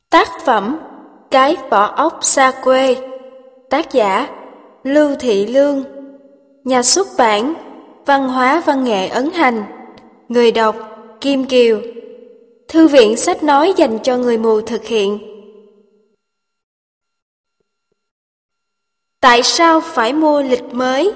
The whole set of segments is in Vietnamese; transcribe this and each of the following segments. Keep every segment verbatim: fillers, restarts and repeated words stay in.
Tác phẩm Cái vỏ ốc xa quê. Tác giả Lưu Thị Lương. Nhà xuất bản Văn hóa Văn nghệ Ấn Hành. Người đọc Kim Kiều. Thư viện sách nói dành cho người mù thực hiện. Tại sao phải mua lịch mới?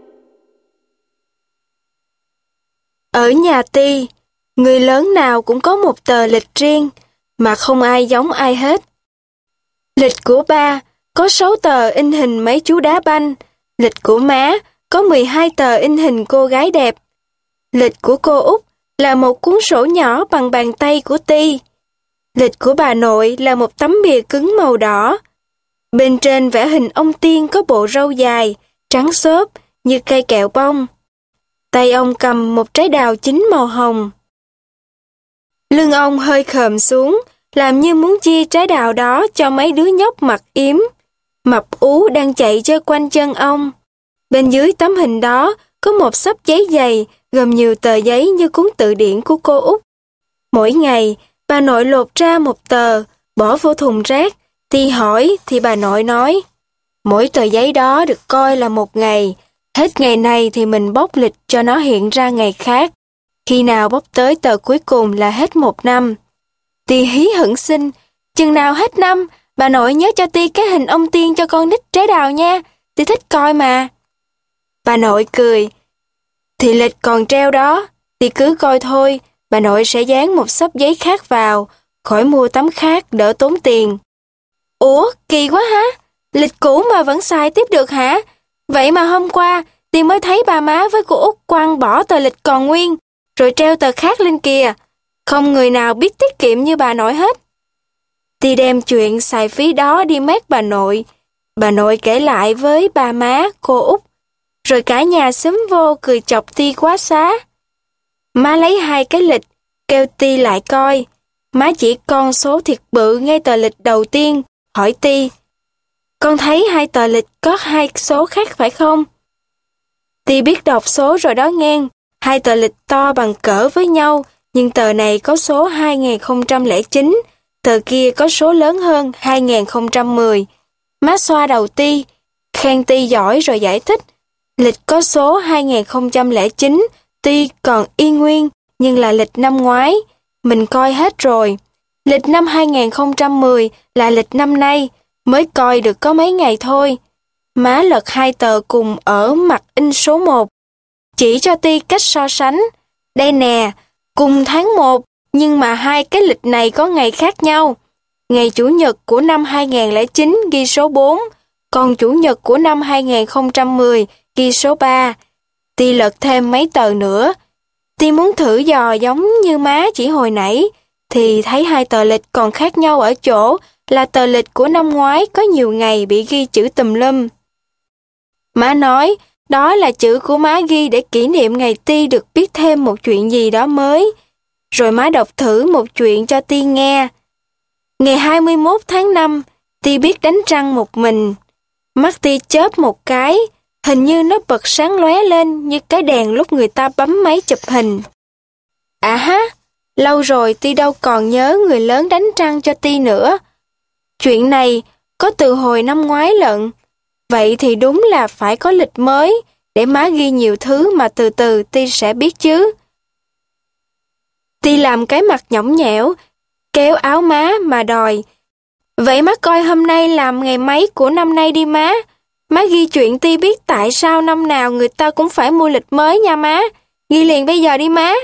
Ở nhà Ti, người lớn nào cũng có một tờ lịch riêng, mà không ai giống ai hết. Lịch của ba có sáu tờ in hình mấy chú đá banh, lịch của má có mười hai tờ in hình cô gái đẹp. Lịch của cô Út là một cuốn sổ nhỏ bằng bàn tay của Ti. Lịch của bà nội là một tấm bìa cứng màu đỏ. Bên trên vẽ hình ông Tiên có bộ râu dài, trắng xốp như cây kẹo bông. Tay ông cầm một trái đào chín màu hồng. Lưng ông hơi khom xuống, làm như muốn chia trái đào đó cho mấy đứa nhóc mặc yếm. Mập ú đang chạy chơi quanh chân ông. Bên dưới tấm hình đó có một xấp giấy dày gồm nhiều tờ giấy như cuốn từ điển của cô Út. Mỗi ngày, bà nội lột ra một tờ, bỏ vô thùng rác. Ti hỏi thì bà nội nói, mỗi tờ giấy đó được coi là một ngày. Hết ngày này thì mình bóc lịch cho nó hiện ra ngày khác. Khi nào bóc tới tờ cuối cùng là hết một năm. Ti hí hửng xin, chừng nào hết năm, bà nội nhớ cho Ti cái hình ông Tiên cho con nít trái đào nha, Ti thích coi mà. Bà nội cười, thì lịch còn treo đó, Ti cứ coi thôi, bà nội sẽ dán một xấp giấy khác vào, khỏi mua tấm khác đỡ tốn tiền. Ủa, kỳ quá hả? Lịch cũ mà vẫn xài tiếp được hả? Vậy mà hôm qua, Ti mới thấy bà má với cô Út quăng bỏ tờ lịch còn nguyên, rồi treo tờ khác lên kìa. Không người nào biết tiết kiệm như bà nội hết. Ti đem chuyện xài phí đó đi mét bà nội. Bà nội kể lại với bà má, cô Út. Rồi cả nhà xúm vô cười chọc Ti quá xá. Má lấy hai cái lịch, kêu Ti lại coi. Má chỉ con số thiệt bự ngay tờ lịch đầu tiên, hỏi Ti. Con thấy hai tờ lịch có hai số khác phải không? Ti biết đọc số rồi đó ngang. Hai tờ lịch to bằng cỡ với nhau, nhưng tờ này có số hai nghìn không trăm lẻ chín, tờ kia có số lớn hơn hai nghìn không trăm mười. Má xoa đầu Ti, khen Ti giỏi rồi giải thích. Lịch có số hai nghìn không trăm lẻ chín, tuy còn y nguyên, nhưng là lịch năm ngoái. Mình coi hết rồi. Lịch năm hai nghìn không trăm mười là lịch năm nay, mới coi được có mấy ngày thôi. Má lật hai tờ cùng ở mặt in số một. Chỉ cho Ti cách so sánh. Đây nè, cùng tháng một, nhưng mà hai cái lịch này có ngày khác nhau. Ngày Chủ nhật của năm hai nghìn không trăm lẻ chín ghi số bốn, còn Chủ nhật của năm hai nghìn không trăm mười ghi số ba. Ti lật thêm mấy tờ nữa. Ti muốn thử dò giống như má chỉ hồi nãy, thì thấy hai tờ lịch còn khác nhau ở chỗ là tờ lịch của năm ngoái có nhiều ngày bị ghi chữ tùm lum. Má nói, đó là chữ của má ghi để kỷ niệm ngày Ti được biết thêm một chuyện gì đó mới. Rồi má đọc thử một chuyện cho Ti nghe. Ngày hai mươi mốt tháng năm, Ti biết đánh răng một mình. Mắt Ti chớp một cái, hình như nó bật sáng lóe lên như cái đèn lúc người ta bấm máy chụp hình. À ha, lâu rồi Ti đâu còn nhớ người lớn đánh răng cho Ti nữa. Chuyện này có từ hồi năm ngoái lận. Vậy thì đúng là phải có lịch mới, để má ghi nhiều thứ mà từ từ Ti sẽ biết chứ. Ti làm cái mặt nhõng nhẽo, kéo áo má mà đòi. Vậy má coi hôm nay làm ngày mấy của năm nay đi má. Má ghi chuyện Ti biết tại sao năm nào người ta cũng phải mua lịch mới nha má. Ghi liền bây giờ đi má.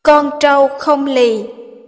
Con trâu không lì.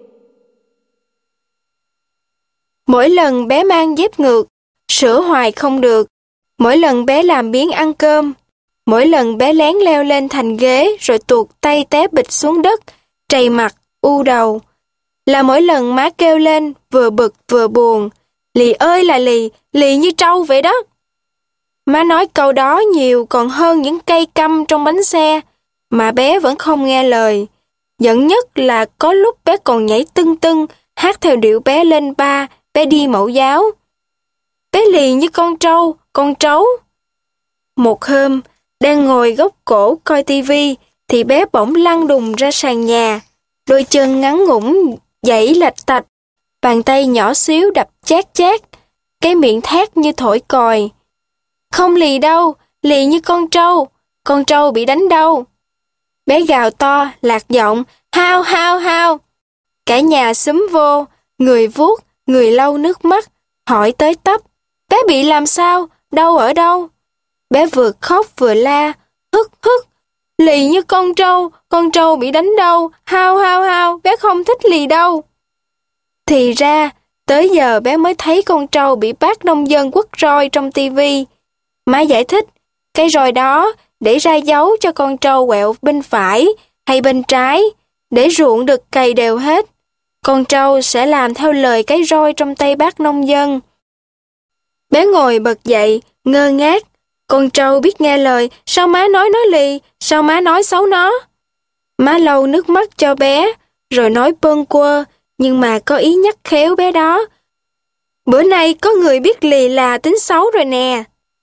Mỗi lần bé mang dép ngược, sửa hoài không được. Mỗi lần bé làm biếng ăn cơm. Mỗi lần bé lén leo lên thành ghế rồi tuột tay té bịch xuống đất, trầy mặt, u đầu. Là mỗi lần má kêu lên, vừa bực vừa buồn. Lì ơi là lì, lì như trâu vậy đó. Má nói câu đó nhiều còn hơn những cây căm trong bánh xe, mà bé vẫn không nghe lời. Giận nhất là có lúc bé còn nhảy tưng tưng, hát theo điệu bé lên ba, bé đi mẫu giáo. Bé lì như con trâu, con trấu. Một hôm, đang ngồi góc cổ coi tivi, thì bé bỗng lăn đùng ra sàn nhà. Đôi chân ngắn ngủn, giãy lạch tạch, bàn tay nhỏ xíu đập chát chát, cái miệng thét như thổi còi. Không lì đâu, lì như con trâu, con trâu bị đánh đâu. Bé gào to, lạc giọng, hao hao hao. Cả nhà xúm vô, người vuốt, người lau nước mắt, hỏi tới tấp. Bé bị làm sao, đau ở đâu? Bé vừa khóc vừa la, hức hức. Lì như con trâu, con trâu bị đánh đâu, hao hao hao, bé không thích lì đâu. Thì ra, tới giờ bé mới thấy con trâu bị bác nông dân quất roi trong tivi. Má giải thích, cái roi đó để ra dấu cho con trâu quẹo bên phải hay bên trái, để ruộng được cày đều hết. Con trâu sẽ làm theo lời cái roi trong tay bác nông dân. Bé ngồi bật dậy, ngơ ngác. Con trâu biết nghe lời, sao má nói nó lì, sao má nói xấu nó? Má lau nước mắt cho bé, rồi nói bâng quơ, nhưng mà có ý nhắc khéo bé đó. Bữa nay có người biết lì là tính xấu rồi nè.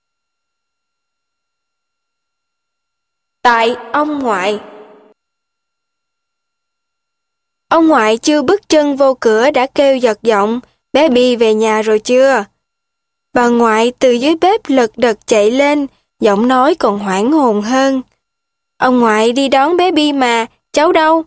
Tại ông ngoại. Ông ngoại chưa bước chân vô cửa đã kêu giật giọng, bé Bi về nhà rồi chưa? Bà ngoại từ dưới bếp lật đật chạy lên, giọng nói còn hoảng hồn hơn. Ông ngoại đi đón bé Bi mà, cháu đâu?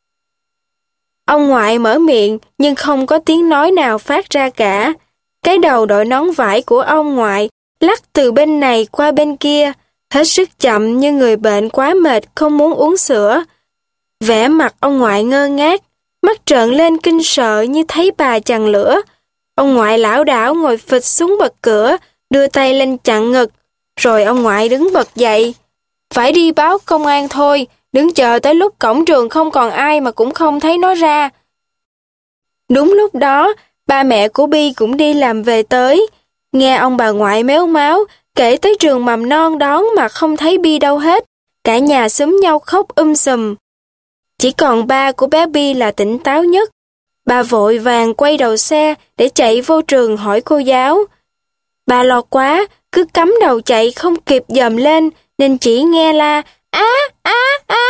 Ông ngoại mở miệng nhưng không có tiếng nói nào phát ra cả. Cái đầu đội nón vải của ông ngoại lắc từ bên này qua bên kia, hết sức chậm như người bệnh quá mệt không muốn uống sữa. Vẻ mặt ông ngoại ngơ ngác, mắt trợn lên kinh sợ như thấy bà chằn lửa. Ông ngoại lảo đảo ngồi phịch xuống bậc cửa, đưa tay lên chặn ngực, rồi ông ngoại đứng bật dậy. Phải đi báo công an thôi, đứng chờ tới lúc cổng trường không còn ai mà cũng không thấy nó ra. Đúng lúc đó, ba mẹ của Bi cũng đi làm về tới. Nghe ông bà ngoại méo máo, kể tới trường mầm non đón mà không thấy Bi đâu hết. Cả nhà xúm nhau khóc um sùm. Chỉ còn ba của bé Bi là tỉnh táo nhất. Bà vội vàng quay đầu xe để chạy vô trường hỏi cô giáo. Bà lo quá, cứ cắm đầu chạy không kịp dòm lên, nên chỉ nghe la á á á.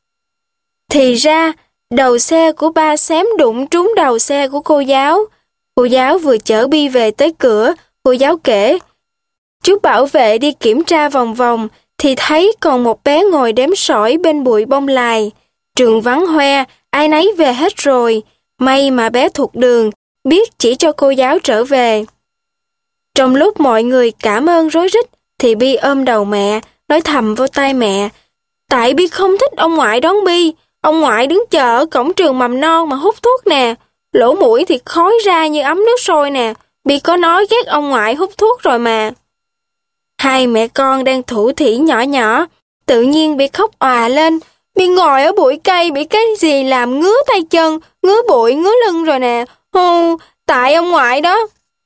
Thì ra, đầu xe của ba xém đụng trúng đầu xe của cô giáo. Cô giáo vừa chở Bi về tới cửa, cô giáo kể. Chú bảo vệ đi kiểm tra vòng vòng, thì thấy còn một bé ngồi đếm sỏi bên bụi bông lài. Trường vắng hoe, ai nấy về hết rồi. May mà bé thuộc đường, biết chỉ cho cô giáo trở về. Trong lúc mọi người cảm ơn rối rít, thì Bi ôm đầu mẹ, nói thầm vô tai mẹ. Tại Bi không thích ông ngoại đón Bi, ông ngoại đứng chờ ở cổng trường mầm non mà hút thuốc nè. Lỗ mũi thì khói ra như ấm nước sôi nè, Bi có nói ghét ông ngoại hút thuốc rồi mà. Hai mẹ con đang thủ thỉ nhỏ nhỏ, tự nhiên bị khóc òa lên. Bi ngồi ở bụi cây bị cái gì làm ngứa tay chân, ngứa bụi, ngứa lưng rồi nè. Hù, tại ông ngoại đó.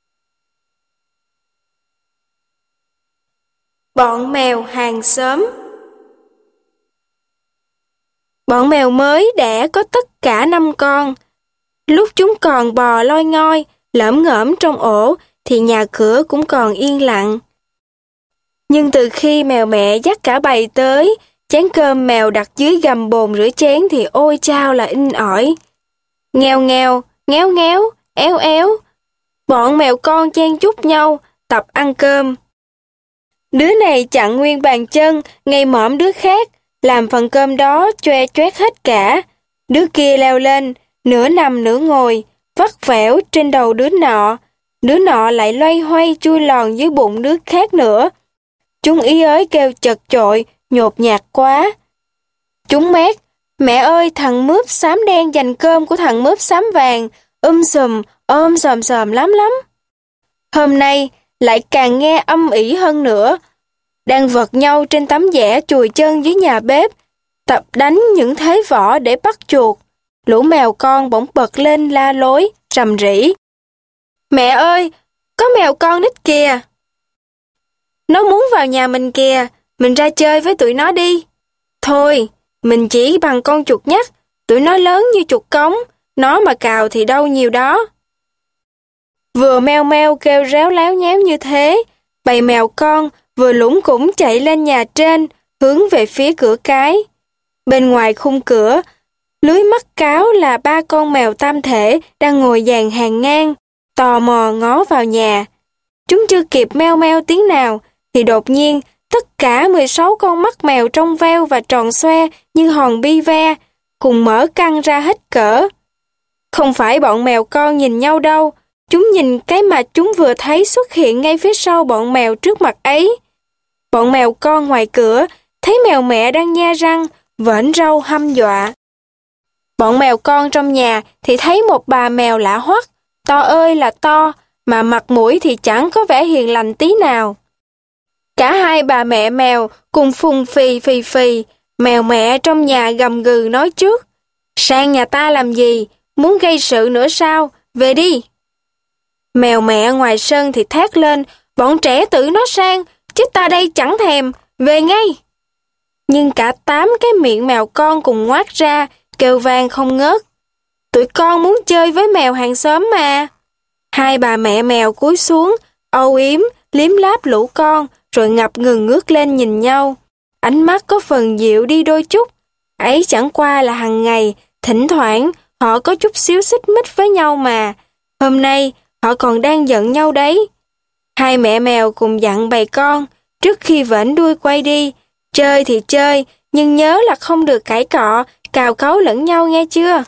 Bọn mèo hàng xóm. Bọn mèo mới đẻ có tất cả năm con. Lúc chúng còn bò loi ngoi, lởm ngởm trong ổ, thì nhà cửa cũng còn yên lặng. Nhưng từ khi mèo mẹ dắt cả bầy tới, chén cơm mèo đặt dưới gầm bồn rửa chén thì ôi chao là inh ỏi. Nghèo nghèo, ngéo ngéo, éo éo. Bọn mèo con chen chúc nhau, tập ăn cơm. Đứa này chặn nguyên bàn chân, ngay mõm đứa khác, làm phần cơm đó choe choét hết cả. Đứa kia leo lên, nửa nằm nửa ngồi, vắt vẻo trên đầu đứa nọ. Đứa nọ lại loay hoay chui lòn dưới bụng đứa khác nữa. Chúng ý ới kêu chật chội, nhột nhạt quá. Chúng mét, Mẹ ơi, thằng mướp xám đen giành cơm của thằng mướp xám vàng, um sùm, ôm sòm sòm lắm lắm. Hôm nay lại càng nghe âm ỉ hơn nữa, đang vật nhau trên tấm vẽ chùi chân dưới nhà bếp, tập đánh những thế võ để bắt chuột. Lũ mèo con bỗng bật lên la lối, rầm rĩ. Mẹ ơi, có mèo con nít kìa. Nó muốn vào nhà mình kìa, mình ra chơi với tụi nó đi. Thôi, mình chỉ bằng con chuột nhắt, tụi nó lớn như chuột cống, nó mà cào thì đâu nhiều đó. Vừa meo meo kêu réo láo nháo như thế, bầy mèo con vừa lủng củng chạy lên nhà trên, hướng về phía cửa cái. Bên ngoài khung cửa, lưới mắt cáo là ba con mèo tam thể đang ngồi dàn hàng ngang, tò mò ngó vào nhà. Chúng chưa kịp meo meo tiếng nào, thì đột nhiên tất cả mười sáu con mắt mèo trong veo và tròn xoe như hòn bi ve, cùng mở căng ra hết cỡ. Không phải bọn mèo con nhìn nhau đâu, chúng nhìn cái mà chúng vừa thấy xuất hiện ngay phía sau bọn mèo trước mặt ấy. Bọn mèo con ngoài cửa thấy mèo mẹ đang nhe răng, vểnh râu hăm dọa. Bọn mèo con trong nhà thì thấy một bà mèo lạ hoắc, to ơi là to, mà mặt mũi thì chẳng có vẻ hiền lành tí nào. Cả hai bà mẹ mèo cùng phùng phì phì phì, mèo mẹ trong nhà gầm gừ nói trước. Sang nhà ta làm gì? Muốn gây sự nữa sao? Về đi! Mèo mẹ ngoài sân thì thét lên, bọn trẻ tự nó sang, chứ ta đây chẳng thèm, về ngay! Nhưng cả tám cái miệng mèo con cùng ngoác ra, kêu vang không ngớt. Tụi con muốn chơi với mèo hàng xóm mà. Hai bà mẹ mèo cúi xuống, âu yếm, liếm láp lũ con, rồi ngập ngừng ngước lên nhìn nhau. Ánh mắt có phần dịu đi đôi chút. Ấy chẳng qua là hằng ngày, thỉnh thoảng họ có chút xíu xích mích với nhau mà. Hôm nay họ còn đang giận nhau đấy. Hai mẹ mèo cùng dặn bầy con, trước khi vểnh đuôi quay đi, chơi thì chơi, nhưng nhớ là không được cãi cọ, cào cấu lẫn nhau nghe chưa?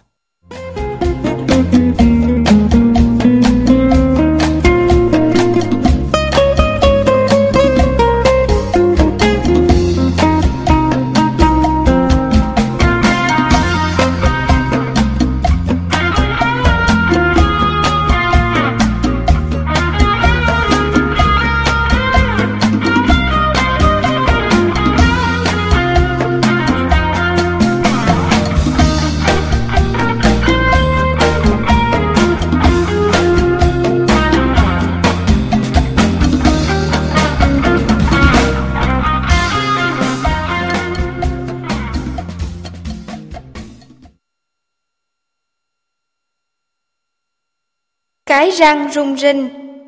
Cái răng rung rinh.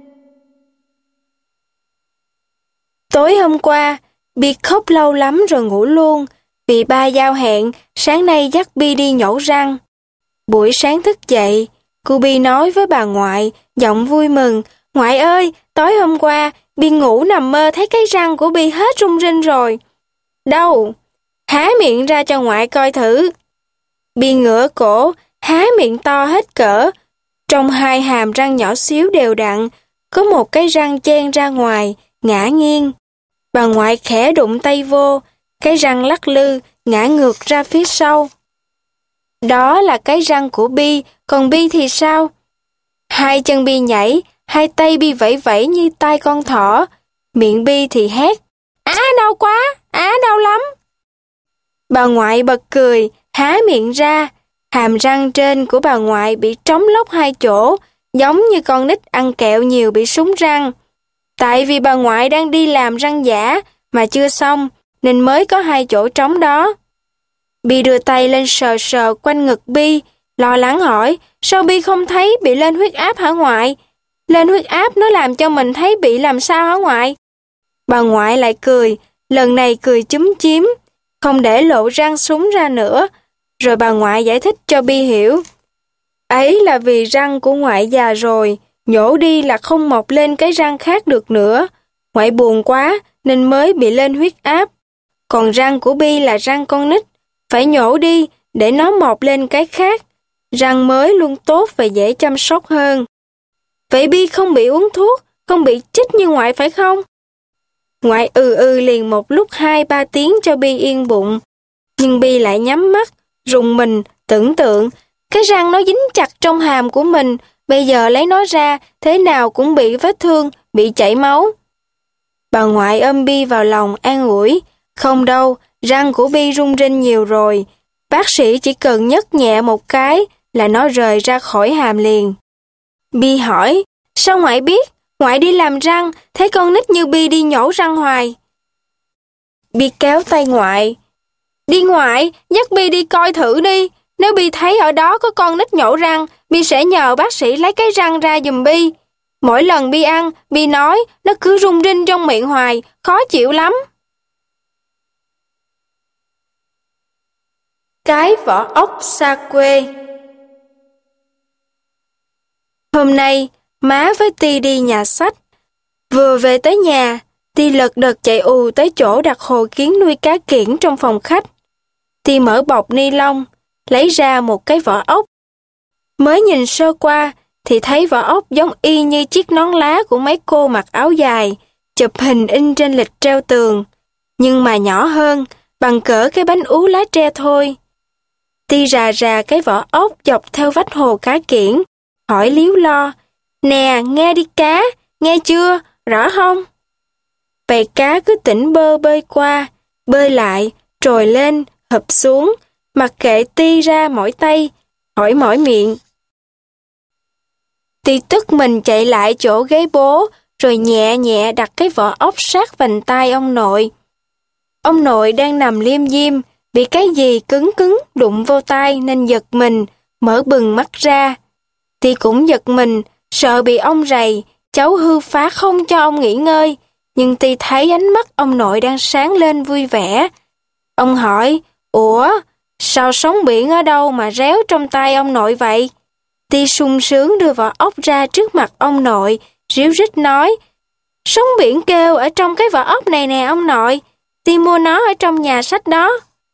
Tối hôm qua, Bi khóc lâu lắm rồi ngủ luôn, vì ba giao hẹn sáng nay dắt Bi đi nhổ răng. Buổi sáng thức dậy, cô Bi nói với bà ngoại, giọng vui mừng, ngoại ơi, tối hôm qua, Bi ngủ nằm mơ thấy cái răng của Bi hết rung rinh rồi. Đâu? Há miệng ra cho ngoại coi thử. Bi ngửa cổ, há miệng to hết cỡ. Trong hai hàm răng nhỏ xíu đều đặn, có một cái răng chen ra ngoài, ngã nghiêng. Bà ngoại khẽ đụng tay vô, cái răng lắc lư, ngã ngược ra phía sau. Đó là cái răng của Bi, còn Bi thì sao? Hai chân Bi nhảy, hai tay Bi vẫy vẫy như tai con thỏ. Miệng Bi thì hét, á đau quá, á đau lắm. Bà ngoại bật cười, há miệng ra. Hàm răng trên của bà ngoại bị trống lốc hai chỗ, giống như con nít ăn kẹo nhiều bị súng răng. Tại vì bà ngoại đang đi làm răng giả mà chưa xong, nên mới có hai chỗ trống đó. Bi đưa tay lên sờ sờ quanh ngực Bi, lo lắng hỏi, sao Bi không thấy bị lên huyết áp hả ngoại? Lên huyết áp nó làm cho mình thấy bị làm sao hả ngoại? Bà ngoại lại cười, lần này cười chúm chím, không để lộ răng súng ra nữa. Rồi bà ngoại giải thích cho Bi hiểu. Ấy là vì răng của ngoại già rồi, nhổ đi là không mọc lên cái răng khác được nữa. Ngoại buồn quá nên mới bị lên huyết áp. Còn răng của Bi là răng con nít, phải nhổ đi để nó mọc lên cái khác. Răng mới luôn tốt và dễ chăm sóc hơn. Vậy Bi không bị uống thuốc, không bị chích như ngoại phải không? Ngoại ừ ừ liền một lúc hai ba tiếng cho Bi yên bụng. Nhưng Bi lại nhắm mắt, rùng mình, tưởng tượng, cái răng nó dính chặt trong hàm của mình, bây giờ lấy nó ra, thế nào cũng bị vết thương, bị chảy máu. Bà ngoại ôm Bi vào lòng an ủi, không đâu, răng của Bi rung rinh nhiều rồi, bác sĩ chỉ cần nhấc nhẹ một cái là nó rời ra khỏi hàm liền. Bi hỏi, sao ngoại biết? Ngoại đi làm răng, thấy con nít như Bi đi nhổ răng hoài. Bi kéo tay ngoại. Đi ngoại, dắt Bi đi coi thử đi. Nếu Bi thấy ở đó có con nít nhổ răng, Bi sẽ nhờ bác sĩ lấy cái răng ra giùm Bi. Mỗi lần Bi ăn, Bi nói, nó cứ rung rinh trong miệng hoài, khó chịu lắm. Cái vỏ ốc xa quê. Hôm nay, má với Ti đi nhà sách. Vừa về tới nhà, Ti lật đật chạy ù tới chỗ đặt hồ kiến nuôi cá kiển trong phòng khách. Ti mở bọc ni lông, lấy ra một cái vỏ ốc. Mới nhìn sơ qua, thì thấy vỏ ốc giống y như chiếc nón lá của mấy cô mặc áo dài, chụp hình in trên lịch treo tường, nhưng mà nhỏ hơn, bằng cỡ cái bánh ú lá tre thôi. Ti rà rà cái vỏ ốc dọc theo vách hồ cá kiển, hỏi líu lo, nè, nghe đi cá, nghe chưa, rõ không? Bầy cá cứ tỉnh bơ bơi qua, bơi lại, trồi lên, hụp xuống, mặc kệ Ti ra mỏi tay, hỏi mỏi miệng. Ti tức mình chạy lại chỗ ghế bố, rồi nhẹ nhẹ đặt cái vỏ ốc sát vành tai ông nội. Ông nội đang nằm liêm diêm, bị cái gì cứng cứng đụng vô tai nên giật mình, mở bừng mắt ra. Ti cũng giật mình, sợ bị ông rầy, cháu hư phá không cho ông nghỉ ngơi, nhưng Ti thấy ánh mắt ông nội đang sáng lên vui vẻ. Ông hỏi, ủa, sao sóng biển ở đâu mà réo trong tay ông nội vậy? Ti sung sướng đưa vỏ ốc ra trước mặt ông nội, ríu rít nói, sóng biển kêu ở trong cái vỏ ốc này nè ông nội, Ti mua nó ở trong nhà sách đó.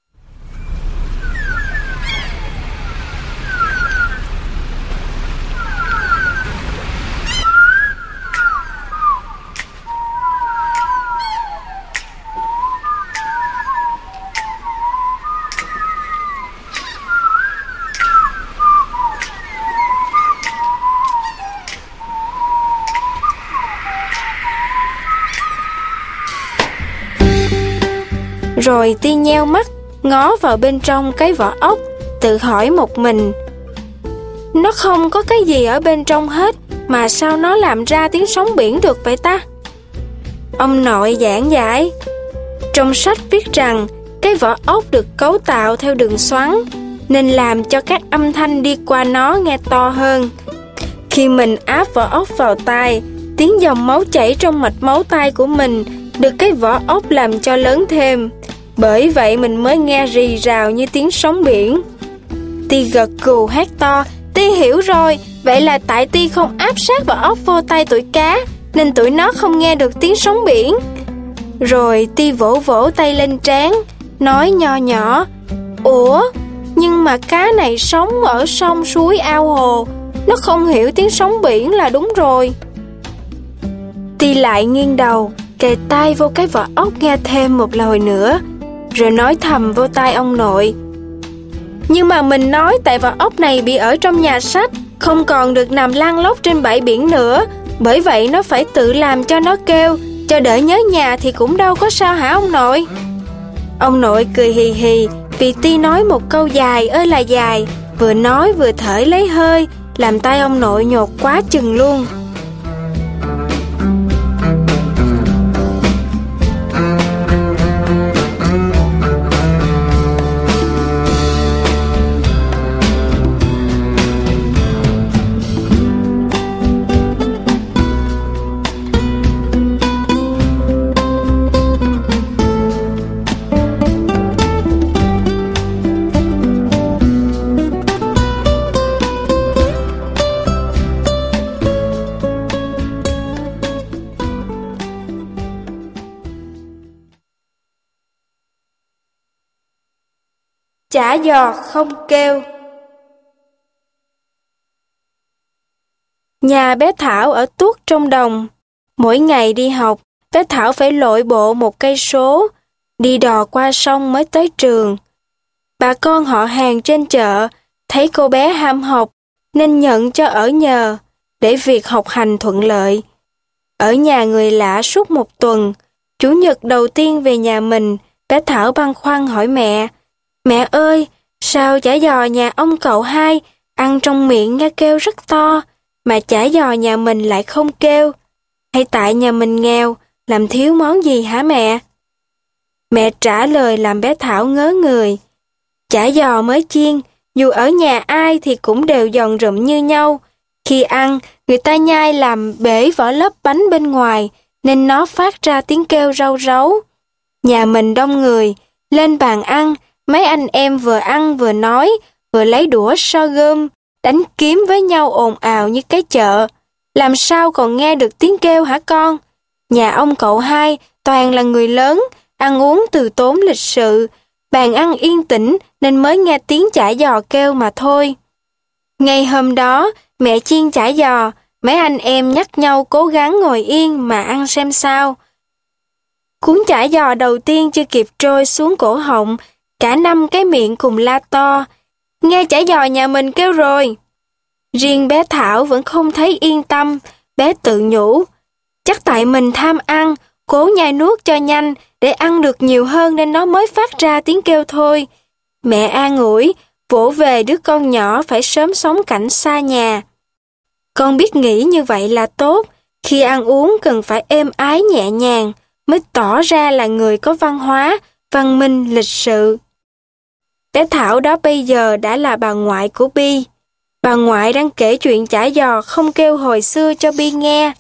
Rồi Ti nheo mắt, ngó vào bên trong cái vỏ ốc, tự hỏi một mình. Nó không có cái gì ở bên trong hết, mà sao nó làm ra tiếng sóng biển được vậy ta? Ông nội giảng giải. Trong sách viết rằng, cái vỏ ốc được cấu tạo theo đường xoắn, nên làm cho các âm thanh đi qua nó nghe to hơn. Khi mình áp vỏ ốc vào tai, tiếng dòng máu chảy trong mạch máu tai của mình được cái vỏ ốc làm cho lớn thêm. Bởi vậy mình mới nghe rì rào như tiếng sóng biển. Ti gật gù hét to, Ti hiểu rồi, vậy là tại Ti không áp sát vỏ ốc vô tay tụi cá, nên tụi nó không nghe được tiếng sóng biển. Rồi Ti vỗ vỗ tay lên trán, nói nho nhỏ, ủa, nhưng mà cá này sống ở sông suối ao hồ, nó không hiểu tiếng sóng biển là đúng rồi. Ti lại nghiêng đầu, kề tai vô cái vỏ ốc nghe thêm một lời nữa, rồi nói thầm vô tai ông nội. Nhưng mà mình nói tại vỏ ốc này bị ở trong nhà sách, không còn được nằm lăn lóc trên bãi biển nữa, bởi vậy nó phải tự làm cho nó kêu, cho đỡ nhớ nhà thì cũng đâu có sao hả ông nội? Ông nội cười hì hì vì Ti nói một câu dài ơi là dài, vừa nói vừa thở lấy hơi, làm tay ông nội nhột quá chừng luôn. Chả giò không kêu. Nhà bé Thảo ở tuốt trong đồng. Mỗi ngày đi học, bé Thảo phải lội bộ một cây số, đi đò qua sông mới tới trường. Bà con họ hàng trên chợ thấy cô bé ham học nên nhận cho ở nhờ để việc học hành thuận lợi. Ở nhà người lạ suốt một tuần, Chủ nhật đầu tiên về nhà mình, bé Thảo băn khoăn hỏi mẹ: "Mẹ ơi, sao chả giò nhà ông cậu hai ăn trong miệng nghe kêu rất to, mà chả giò nhà mình lại không kêu? Hay tại nhà mình nghèo, làm thiếu món gì hả mẹ?" Mẹ trả lời làm bé Thảo ngớ người: "Chả giò mới chiên, dù ở nhà ai thì cũng đều giòn rụm như nhau. Khi ăn, người ta nhai làm bể vỏ lớp bánh bên ngoài, nên nó phát ra tiếng kêu rau ráu. Nhà mình đông người, lên bàn ăn, mấy anh em vừa ăn vừa nói, vừa lấy đũa so gươm, đánh kiếm với nhau ồn ào như cái chợ. Làm sao còn nghe được tiếng kêu hả con? Nhà ông cậu hai toàn là người lớn, ăn uống từ tốn lịch sự, bàn ăn yên tĩnh nên mới nghe tiếng chả giò kêu mà thôi." Ngày hôm đó, mẹ chiên chả giò, mấy anh em nhắc nhau cố gắng ngồi yên mà ăn xem sao. Cuốn chả giò đầu tiên chưa kịp trôi xuống cổ họng, cả năm cái miệng cùng la to: "Nghe chả giò nhà mình kêu rồi." Riêng bé Thảo vẫn không thấy yên tâm, bé tự nhủ: "Chắc tại mình tham ăn, cố nhai nuốt cho nhanh để ăn được nhiều hơn nên nó mới phát ra tiếng kêu thôi." Mẹ an ủi, vỗ về đứa con nhỏ phải sớm sống cảnh xa nhà: "Con biết nghĩ như vậy là tốt, khi ăn uống cần phải êm ái nhẹ nhàng, mới tỏ ra là người có văn hóa, văn minh, lịch sự." Bé Thảo đó bây giờ đã là bà ngoại của Bi. Bà ngoại đang kể chuyện chả giò không kêu hồi xưa cho Bi nghe.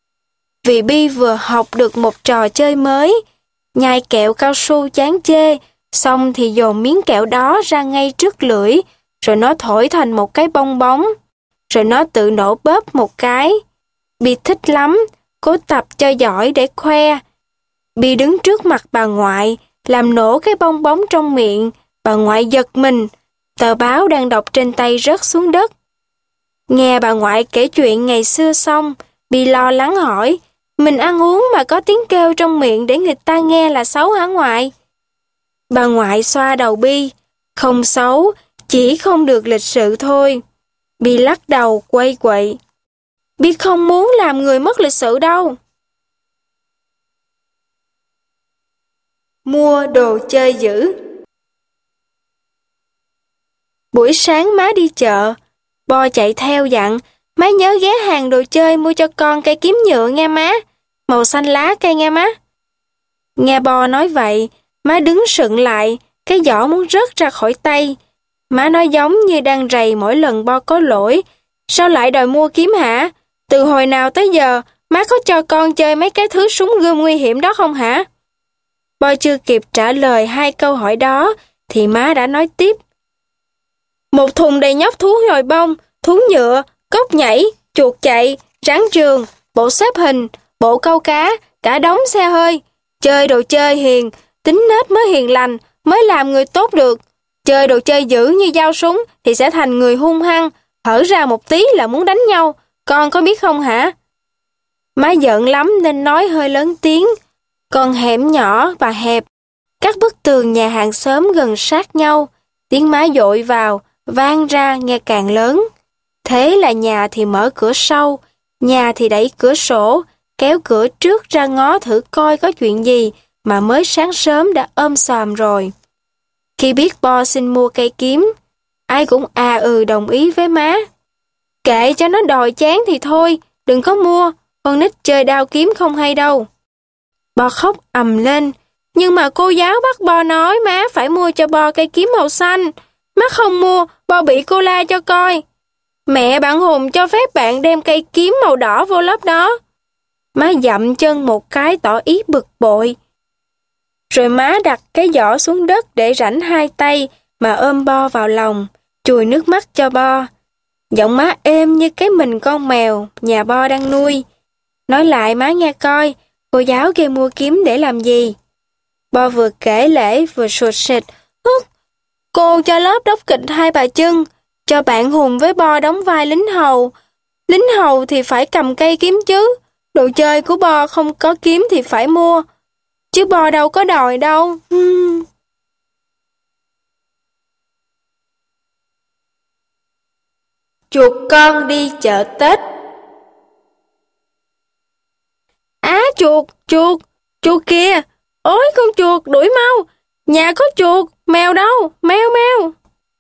Vì Bi vừa học được một trò chơi mới, nhai kẹo cao su chán chê, xong thì dồn miếng kẹo đó ra ngay trước lưỡi, rồi nó thổi thành một cái bong bóng, rồi nó tự nổ bóp một cái. Bi thích lắm, cố tập cho giỏi để khoe. Bi đứng trước mặt bà ngoại, làm nổ cái bong bóng trong miệng. Bà ngoại giật mình, tờ báo đang đọc trên tay rớt xuống đất. Nghe bà ngoại kể chuyện ngày xưa xong, Bi lo lắng hỏi: "Mình ăn uống mà có tiếng kêu trong miệng để người ta nghe là xấu hả ngoại?" Bà ngoại xoa đầu Bi: "Không xấu, chỉ không được lịch sự thôi." Bi lắc đầu quay quậy: "Bi không muốn làm người mất lịch sự đâu." Mua đồ chơi dữ. Buổi sáng má đi chợ, Bo chạy theo dặn: "Má nhớ ghé hàng đồ chơi mua cho con cây kiếm nhựa nghe má, màu xanh lá cây nghe má." Nghe Bo nói vậy, má đứng sững lại, cái giỏ muốn rớt ra khỏi tay. Má nói giống như đang rầy mỗi lần Bo có lỗi: "Sao lại đòi mua kiếm hả? Từ hồi nào tới giờ, má có cho con chơi mấy cái thứ súng gươm nguy hiểm đó không hả?" Bo chưa kịp trả lời hai câu hỏi đó, thì má đã nói tiếp: "Một thùng đầy nhóc thú nhồi bông, thú nhựa, cốc nhảy, chuột chạy, rắn trường, bộ xếp hình, bộ câu cá, cả đống xe hơi. Chơi đồ chơi hiền, tính nết mới hiền lành, mới làm người tốt được. Chơi đồ chơi dữ như dao súng thì sẽ thành người hung hăng, hở ra một tí là muốn đánh nhau, con có biết không hả?" Má giận lắm nên nói hơi lớn tiếng. Con hẻm nhỏ và hẹp, các bức tường nhà hàng xóm gần sát nhau, tiếng má dội vào, vang ra nghe càng lớn. Thế là nhà thì mở cửa sau, nhà thì đẩy cửa sổ, kéo cửa trước ra ngó thử coi có chuyện gì mà mới sáng sớm đã ôm xòm rồi. Khi biết Bo xin mua cây kiếm, ai cũng à ừ đồng ý với má. "Kệ cho nó đòi chán thì thôi, đừng có mua, con nít chơi đao kiếm không hay đâu." Bo khóc ầm lên: "Nhưng mà cô giáo bắt Bo nói má phải mua cho Bo cây kiếm màu xanh. Má không mua, Bo bị cô la cho coi. Mẹ bạn Hùng cho phép bạn đem cây kiếm màu đỏ vô lớp đó." Má dậm chân một cái tỏ ý bực bội. Rồi má đặt cái giỏ xuống đất để rảnh hai tay mà ôm Bo vào lòng, chùi nước mắt cho Bo. Giọng má êm như cái mình con mèo nhà Bo đang nuôi. "Nói lại má nghe coi, cô giáo kêu mua kiếm để làm gì?" Bo vừa kể lễ vừa sụt sịt: "Hức, cô cho lớp đóng kịch Hai Bà Trưng, cho bạn Hùng với Bo đóng vai lính hầu. Lính hầu thì phải cầm cây kiếm chứ, đồ chơi của Bo không có kiếm thì phải mua, chứ Bo đâu có đòi đâu." Hmm. Chuột con đi chợ Tết. Á chuột, chuột, chuột kìa, ôi con chuột đuổi mau, nhà có chuột, mèo đâu, mèo mèo.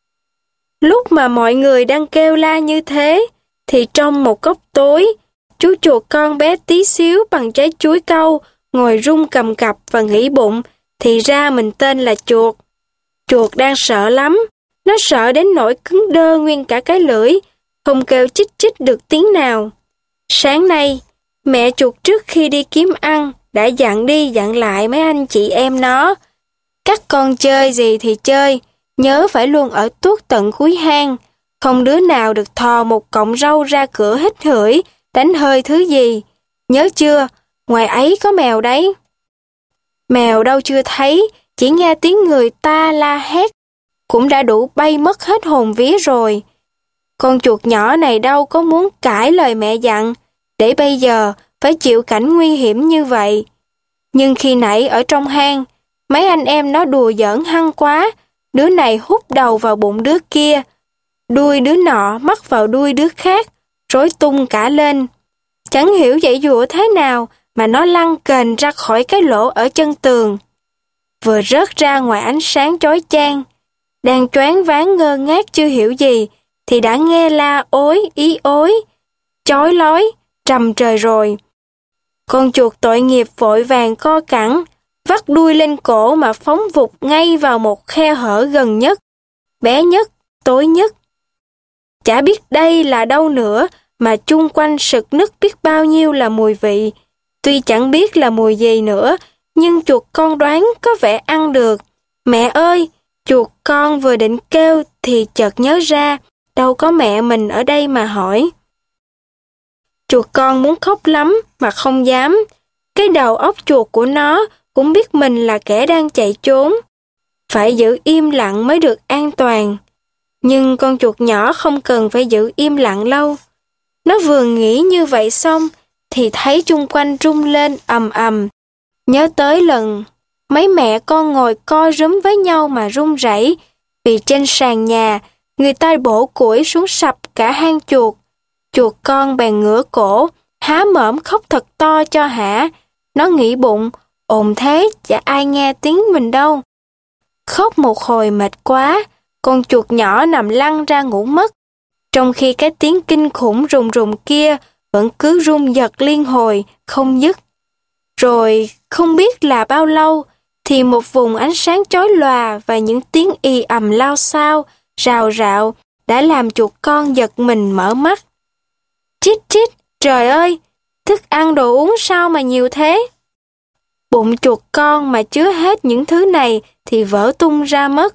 Lúc mà mọi người đang kêu la như thế, thì trong một góc tối, chú chuột con bé tí xíu bằng trái chuối câu, ngồi rung cầm cập và nghĩ bụng, thì ra mình tên là chuột. Chuột đang sợ lắm, nó sợ đến nỗi cứng đơ nguyên cả cái lưỡi, không kêu chích chích được tiếng nào. Sáng nay, mẹ chuột trước khi đi kiếm ăn đã dặn đi dặn lại mấy anh chị em nó. Các con chơi gì thì chơi, nhớ phải luôn ở tuốt tận cuối hang, không đứa nào được thò một cọng rau ra cửa hít hửi, đánh hơi thứ gì. Nhớ chưa, ngoài ấy có mèo đấy. Mèo đâu chưa thấy, chỉ nghe tiếng người ta la hét, cũng đã đủ bay mất hết hồn vía rồi. Con chuột nhỏ này đâu có muốn cãi lời mẹ dặn, để bây giờ phải chịu cảnh nguy hiểm như vậy. Nhưng khi nãy ở trong hang, mấy anh em nó đùa giỡn hăng quá, đứa này hút đầu vào bụng đứa kia, đuôi đứa nọ mắc vào đuôi đứa khác, rối tung cả lên. Chẳng hiểu giãy giụa thế nào mà nó lăn kềnh ra khỏi cái lỗ ở chân tường. Vừa rớt ra ngoài ánh sáng chói chang, đang choáng váng ngơ ngác chưa hiểu gì, thì đã nghe la ối ý ối, chói lói, trầm trời rồi. Con chuột tội nghiệp vội vàng co cẳng, vắt đuôi lên cổ mà phóng vụt ngay vào một khe hở gần nhất, bé nhất, tối nhất. Chả biết đây là đâu nữa mà chung quanh sực nức biết bao nhiêu là mùi vị. Tuy chẳng biết là mùi gì nữa, nhưng chuột con đoán có vẻ ăn được. Mẹ ơi! Chuột con vừa định kêu thì chợt nhớ ra, đâu có mẹ mình ở đây mà hỏi. Chuột con muốn khóc lắm mà không dám. Cái đầu óc chuột của nó cũng biết mình là kẻ đang chạy trốn. Phải giữ im lặng mới được an toàn. Nhưng con chuột nhỏ không cần phải giữ im lặng lâu. Nó vừa nghĩ như vậy xong, thì thấy chung quanh rung lên ầm ầm. Nhớ tới lần mấy mẹ con ngồi co rúm với nhau mà run rẩy, vì trên sàn nhà, người ta bổ củi xuống sập cả hang chuột. Chuột con bèn ngửa cổ, há mởm khóc thật to cho hả. Nó nghĩ bụng, ồn thế, chả ai nghe tiếng mình đâu. Khóc một hồi mệt quá, con chuột nhỏ nằm lăn ra ngủ mất, trong khi cái tiếng kinh khủng rùng rùng kia vẫn cứ rung giật liên hồi, không dứt. Rồi, không biết là bao lâu, thì một vùng ánh sáng chói lòa và những tiếng ì ầm lao xao, rào rạo, đã làm chuột con giật mình mở mắt. Chít chít, trời ơi, thức ăn đồ uống sao mà nhiều thế? Bụng chuột con mà chứa hết những thứ này thì vỡ tung ra mất.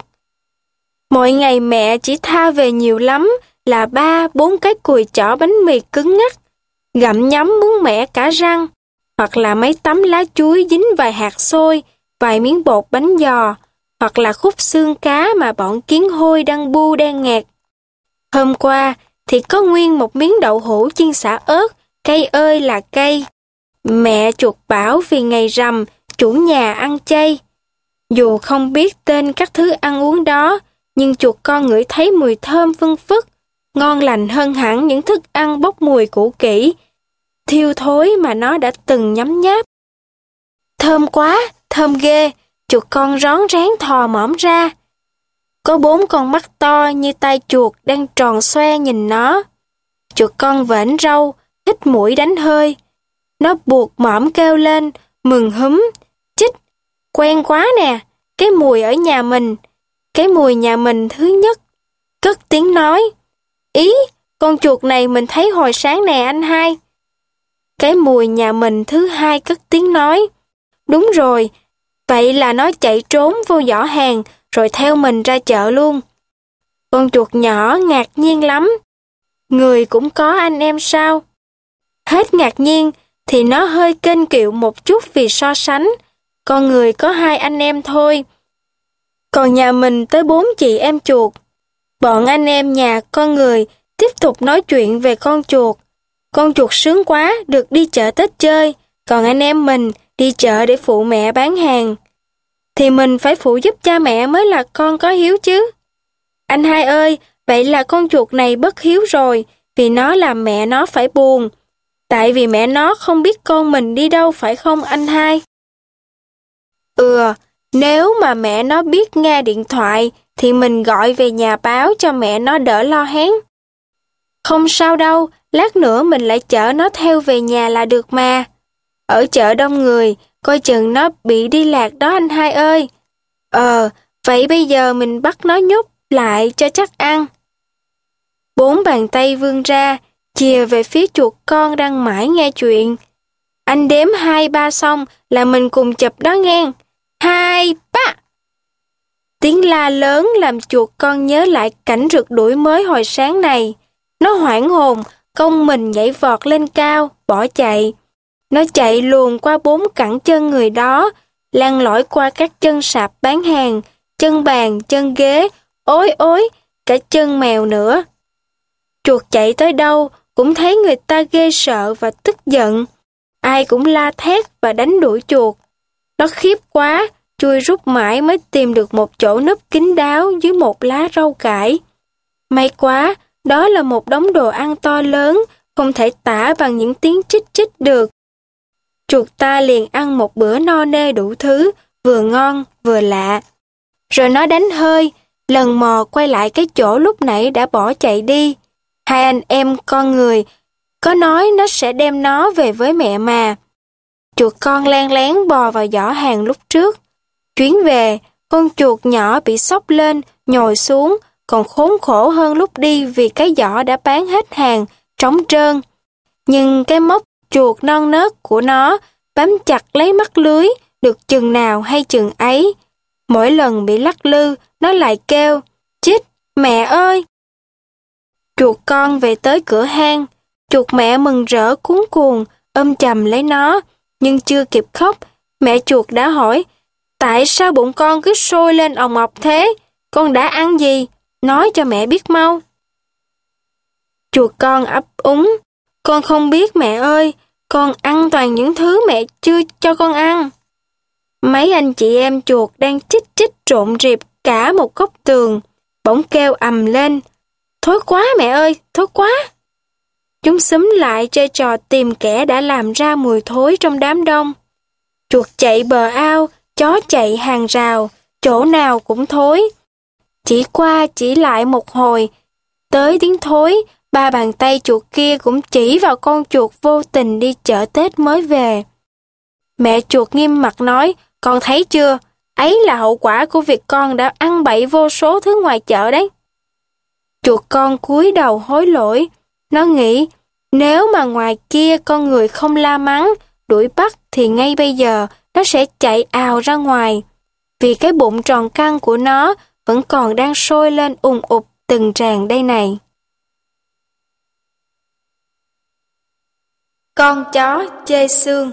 Mỗi ngày mẹ chỉ tha về nhiều lắm là ba, bốn cái cùi chỏ bánh mì cứng ngắc, gặm nhấm muốn mẻ cả răng, hoặc là mấy tấm lá chuối dính vài hạt xôi, vài miếng bột bánh giò, hoặc là khúc xương cá mà bọn kiến hôi đang bu đen nghẹt. Hôm qua thì có nguyên một miếng đậu hũ chiên xả ớt, cây ơi là cây. Mẹ chuột bảo vì ngày rằm, chủ nhà ăn chay. Dù không biết tên các thứ ăn uống đó, nhưng chuột con ngửi thấy mùi thơm phưng phức, ngon lành hơn hẳn những thức ăn bốc mùi cũ kỹ, thiêu thối mà nó đã từng nhấm nháp. Thơm quá, thơm ghê, chuột con rón rén thò mõm ra. Có bốn con mắt to như tay chuột đang tròn xoe nhìn nó. Chuột con vểnh râu, hít mũi đánh hơi. Nó buộc mõm kêu lên, mừng húm, chích, quen quá nè, cái mùi ở nhà mình, cái mùi nhà mình thứ nhất. Cất tiếng nói, ý, con chuột này mình thấy hồi sáng nè anh hai. Cái mùi nhà mình thứ hai cất tiếng nói, đúng rồi, vậy là nó chạy trốn vô giỏ hàng rồi theo mình ra chợ luôn. Con chuột nhỏ ngạc nhiên lắm. Người cũng có anh em sao? Hết ngạc nhiên thì nó hơi kênh kiệu một chút vì so sánh. Con người có hai anh em thôi. Còn nhà mình tới bốn chị em chuột. Bọn anh em nhà con người tiếp tục nói chuyện về con chuột. Con chuột sướng quá được đi chợ Tết chơi, còn anh em mình đi chợ để phụ mẹ bán hàng. Thì mình phải phụ giúp cha mẹ mới là con có hiếu chứ. Anh hai ơi, vậy là con chuột này bất hiếu rồi, vì nó làm mẹ nó phải buồn. Tại vì mẹ nó không biết con mình đi đâu phải không anh hai? Ừ, nếu mà mẹ nó biết nghe điện thoại thì mình gọi về nhà báo cho mẹ nó đỡ lo hén. Không sao đâu, lát nữa mình lại chở nó theo về nhà là được mà. Ở chợ đông người, coi chừng nó bị đi lạc đó anh hai ơi. Ờ, vậy bây giờ mình bắt nó nhốt lại cho chắc ăn. Bốn bàn tay vươn ra, chìa về phía chuột con đang mãi nghe chuyện. Anh đếm hai ba xong là mình cùng chụp đó nghe. Hai, ba! Tiếng la lớn làm chuột con nhớ lại cảnh rượt đuổi mới hồi sáng này. Nó hoảng hồn, cong mình nhảy vọt lên cao, bỏ chạy. Nó chạy luồn qua bốn cẳng chân người đó, lăn lỏi qua các chân sạp bán hàng, chân bàn, chân ghế, ối ối, cả chân mèo nữa. Chuột chạy tới đâu cũng thấy người ta ghê sợ và tức giận. Ai cũng la thét và đánh đuổi chuột. Nó khiếp quá, chui rút mãi mới tìm được một chỗ núp kín đáo dưới một lá rau cải. May quá, đó là một đống đồ ăn to lớn, không thể tả bằng những tiếng chích chích được. Chuột ta liền ăn một bữa no nê đủ thứ, vừa ngon vừa lạ. Rồi nó đánh hơi, lần mò quay lại cái chỗ lúc nãy đã bỏ chạy đi. Hai anh em con người có nói nó sẽ đem nó về với mẹ mà. Chuột con len lén bò vào giỏ hàng lúc trước. Chuyến về, con chuột nhỏ bị xốc lên, nhồi xuống, còn khốn khổ hơn lúc đi vì cái giỏ đã bán hết hàng, trống trơn. Nhưng cái móc chuột non nớt của nó bám chặt lấy mắt lưới được chừng nào hay chừng ấy. Mỗi lần bị lắc lư, nó lại kêu, chích, mẹ ơi! Chuột con về tới cửa hang, chuột mẹ mừng rỡ cuống cuồng, ôm chầm lấy nó, nhưng chưa kịp khóc, mẹ chuột đã hỏi, tại sao bụng con cứ sôi lên òng ọc thế? Con đã ăn gì? Nói cho mẹ biết mau. Chuột con ấp úng, con không biết mẹ ơi, con ăn toàn những thứ mẹ chưa cho con ăn. Mấy anh chị em chuột đang chích chích trộn rịp cả một góc tường, bỗng kêu ầm lên, thối quá mẹ ơi, thối quá. Chúng xúm lại chơi trò tìm kẻ đã làm ra mùi thối trong đám đông. Chuột chạy bờ ao, chó chạy hàng rào, chỗ nào cũng thối. Chỉ qua chỉ lại một hồi, tới tiếng thối, ba bàn tay chuột kia cũng chỉ vào con chuột vô tình đi chợ Tết mới về. Mẹ chuột nghiêm mặt nói, con thấy chưa, ấy là hậu quả của việc con đã ăn bậy vô số thứ ngoài chợ đấy. Chuột con cúi đầu hối lỗi, nó nghĩ, nếu mà ngoài kia con người không la mắng, đuổi bắt thì ngay bây giờ nó sẽ chạy ào ra ngoài, vì cái bụng tròn căng của nó vẫn còn đang sôi lên ùn ụt từng tràng đây này. Con chó chê xương.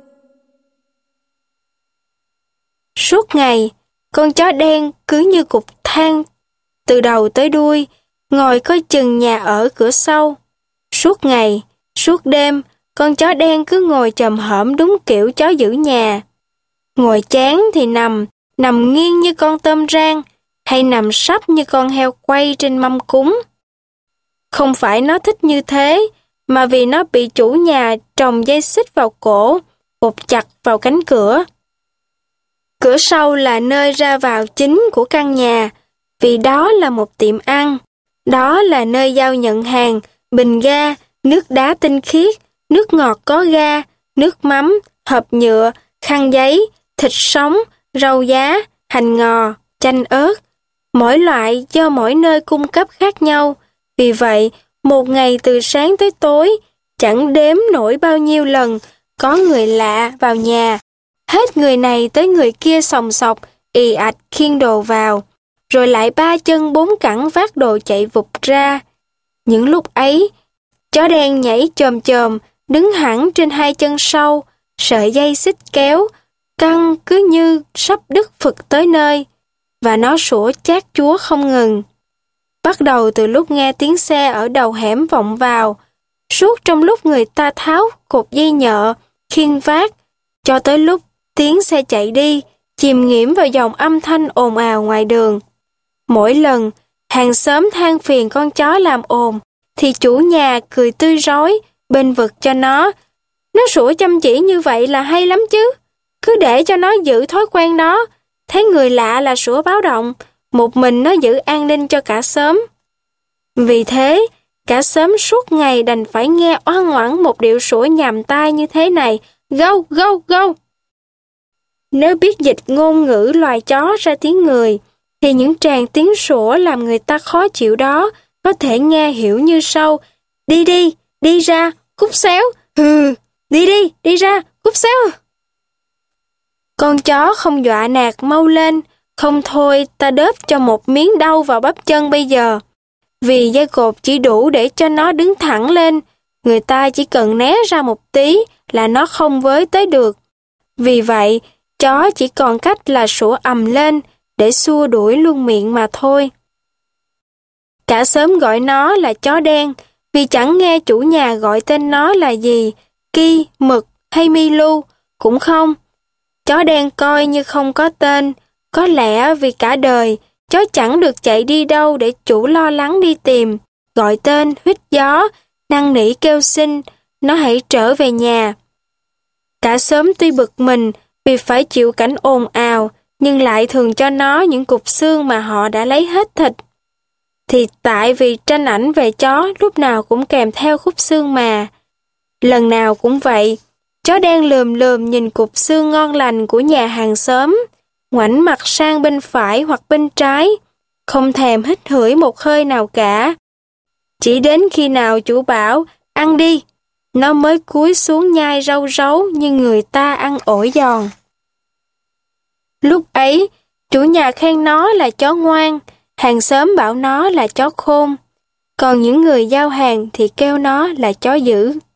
Suốt ngày, con chó đen cứ như cục than từ đầu tới đuôi, ngồi coi chừng nhà ở cửa sau. Suốt ngày, suốt đêm, con chó đen cứ ngồi chồm hổm đúng kiểu chó giữ nhà. Ngồi chán thì nằm, nằm nghiêng như con tôm rang, hay nằm sấp như con heo quay trên mâm cúng. Không phải nó thích như thế, mà vì nó bị chủ nhà trồng dây xích vào cổ, buộc chặt vào cánh cửa. Cửa sau là nơi ra vào chính của căn nhà, vì đó là một tiệm ăn. Đó là nơi giao nhận hàng, bình ga, nước đá tinh khiết, nước ngọt có ga, nước mắm, hộp nhựa, khăn giấy, thịt sống, rau giá, hành ngò, chanh ớt. Mỗi loại do mỗi nơi cung cấp khác nhau. Vì vậy, một ngày từ sáng tới tối, chẳng đếm nổi bao nhiêu lần, có người lạ vào nhà. Hết người này tới người kia sòng sọc, ì ạch khiêng đồ vào, rồi lại ba chân bốn cẳng vác đồ chạy vụt ra. Những lúc ấy, chó đen nhảy chồm chồm, đứng hẳn trên hai chân sau, sợi dây xích kéo, căng cứ như sắp đứt phực tới nơi, và nó sủa chát chúa không ngừng. Bắt đầu từ lúc nghe tiếng xe ở đầu hẻm vọng vào, suốt trong lúc người ta tháo cột dây nhợ, khiêng vác, cho tới lúc tiếng xe chạy đi, chìm nghiễm vào dòng âm thanh ồn ào ngoài đường. Mỗi lần, Hàng xóm than phiền con chó làm ồn, thì chủ nhà cười tươi rói, bênh vực cho nó. Nó sủa chăm chỉ như vậy là hay lắm chứ. Cứ để cho nó giữ thói quen đó, thấy người lạ là sủa báo động, một mình nó giữ an ninh cho cả xóm. Vì thế, cả xóm suốt ngày đành phải nghe oan oãn một điệu sủa nhàm tai như thế này, gâu gâu gâu. Nếu biết dịch ngôn ngữ loài chó ra tiếng người, thì những tràng tiếng sủa làm người ta khó chịu đó có thể nghe hiểu như sau: đi đi, đi ra, cút xéo, hừ, đi đi, đi ra, cút xéo. Con chó không dọa nạt mau lên, không thôi ta đớp cho một miếng đau vào bắp chân bây giờ. Vì dây cột chỉ đủ để cho nó đứng thẳng lên, người ta chỉ cần né ra một tí là nó không với tới được. Vì vậy, chó chỉ còn cách là sủa ầm lên để xua đuổi luôn miệng mà thôi. Cả xóm gọi nó là chó đen vì chẳng nghe chủ nhà gọi tên nó là gì, Ki, Mực hay Milu, cũng không. Chó đen coi như không có tên, có lẽ vì cả đời chó chẳng được chạy đi đâu để chủ lo lắng đi tìm, gọi tên, huýt gió, năn nỉ kêu xin, nó hãy trở về nhà. Cả xóm tuy bực mình vì phải chịu cảnh ồn ào, nhưng lại thường cho nó những cục xương mà họ đã lấy hết thịt. Thì tại vì tranh ảnh về chó lúc nào cũng kèm theo khúc xương mà. Lần nào cũng vậy, chó đen lườm lườm nhìn cục xương ngon lành của nhà hàng xóm, ngoảnh mặt sang bên phải hoặc bên trái, không thèm hít hửi một hơi nào cả. Chỉ đến khi nào chủ bảo, ăn đi, nó mới cúi xuống nhai rau ráu như người ta ăn ổi giòn. Lúc ấy, chủ nhà khen nó là chó ngoan, hàng xóm bảo nó là chó khôn, còn những người giao hàng thì kêu nó là chó dữ.